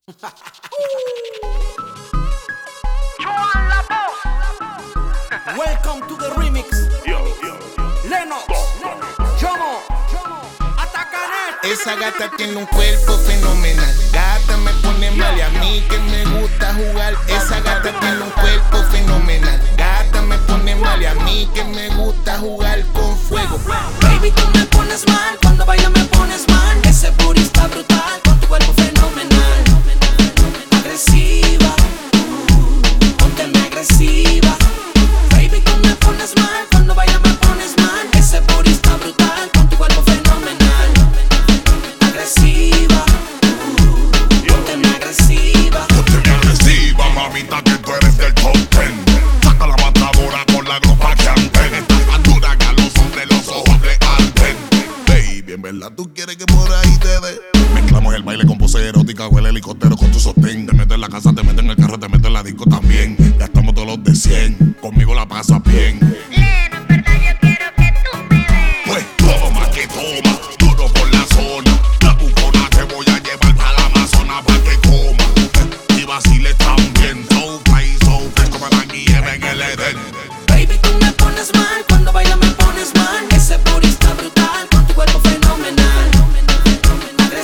Welcome to the remix. Lennox, Jomo, Atacanet. Esa gata tiene un cuerpo fenomenal. Gata me pone mal y a mí que me gusta jugar. Esa gata tiene un cuerpo fenomenal. Gata me pone mal y a mí que me gusta jugar con fuego. Baby, tú me pones mal, cuando bailas me pones mal. Ese booty está brutal, con tu cuerpo fenomenal. Agresiva, pónteme agresiva. Baby, tú me pones mal, cuando bailas me pones mal. Ese booty está brutal, con tu cuerpo fenomenal. Agresiva, pónteme agresiva. Pónteme agresiva, mamita, que tú eres del top 10. Saca la matadora con la gropa que anten. Estás más dura que a los hombres los ojos le arden. Baby, en verdad tú quieres que por ahí te dé. Mezclamos el baile con pose erótica o el helicóptero con tu sostén. Te meto en la casa, te meto en el carro, te meto en la disco también. Ya estamos todos los de 100, conmigo la pasas bien. Leno, en verdad yo quiero que tú me des. Pues toma que toma, duro por la zona. La bucona te voy a llevar para la Amazona pa' que coma. Y vacile también, so fly, so fresh, como la nieve en el Edén. Baby, tú me pones mal, cuando bailas me pones mal. Ese booty está brutal, con tu cuerpo fenomenal.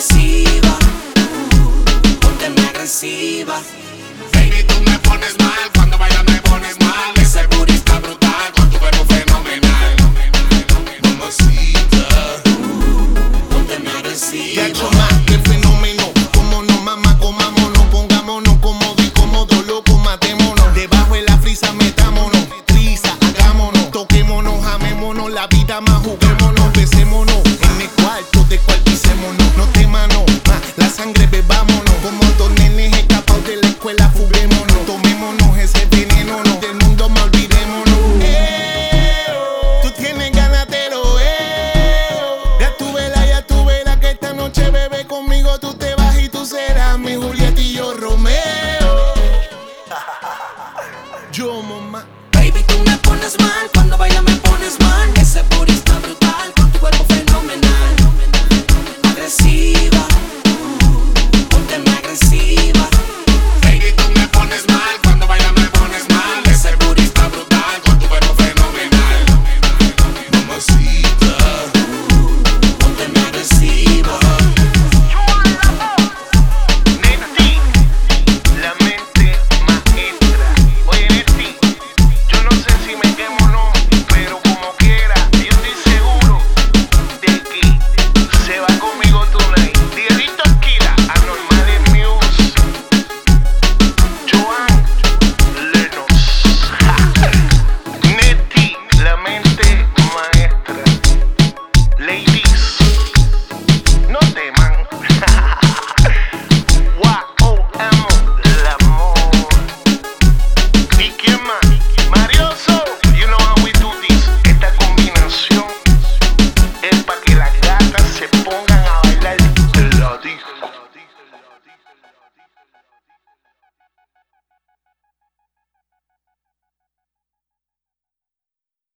Agresiva, pónteme agresiva. Baby, tú me pones mal.